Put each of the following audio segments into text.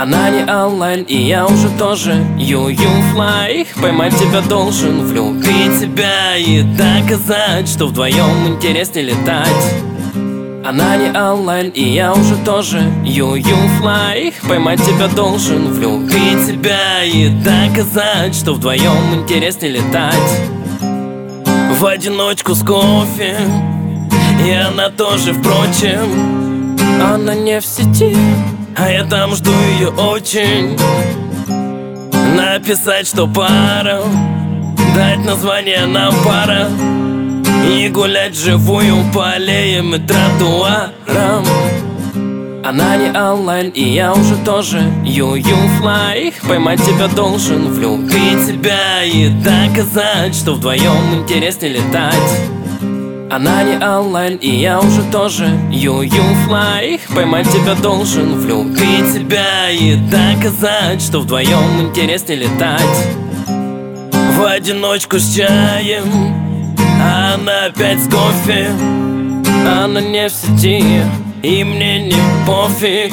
Она не онлайн, и я уже тоже ю-ю-флай. Поймать тебя должен, влюбить тебя и доказать, что вдвоем интереснее летать. Она не онлайн, и я уже тоже ю-ю-флай. Поймать тебя должен, влюбить тебя и доказать, что вдвоем интереснее летать. В одиночку с кофе, и она тоже, впрочем. Она не в сети, а я там жду ее очень. Написать, что пара, дать название нам пара, и гулять вживую по аллеям и тротуарам. Она не онлайн, и я уже тоже ю-ю-флай. Поймать тебя должен, влюбить тебя и доказать, что вдвоем интереснее летать. Она не онлайн, и я уже тоже ю-ю-флай. Поймать тебя должен, влюбить тебя и доказать, что вдвоем интереснее летать. В одиночку с чаем, а она опять с кофе. Она не в сети, и мне не пофиг.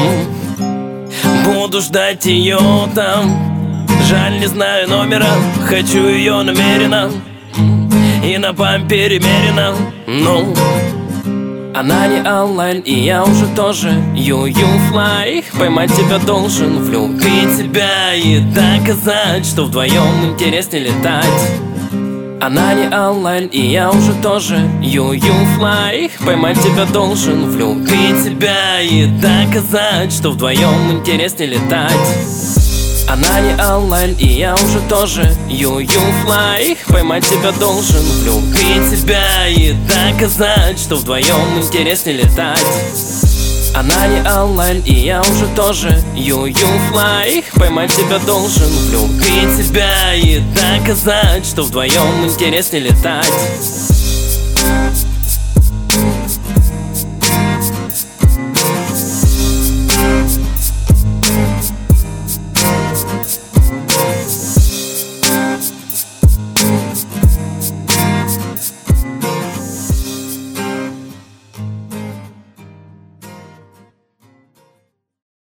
Буду ждать ее там. Жаль, не знаю номера, хочу ее намеренно. И на бампере мерено, ну. Она не онлайн, и я уже тоже ю-ю-флай. Поймать тебя должен, влюбить тебя и доказать, что вдвоем интереснее летать. Она не онлайн, и я уже тоже ю-ю-флай. Поймать тебя должен, влюбить тебя и доказать, что вдвоем интереснее летать. Она не онлайн, и я уже тоже ю-ю-флай. Поймать тебя должен, влюбить тебя и доказать, что вдвоем интереснее летать. Она не онлайн, и я уже тоже ю-ю-флай. Поймать тебя должен, влюбить тебя и доказать, что вдвоем интереснее летать.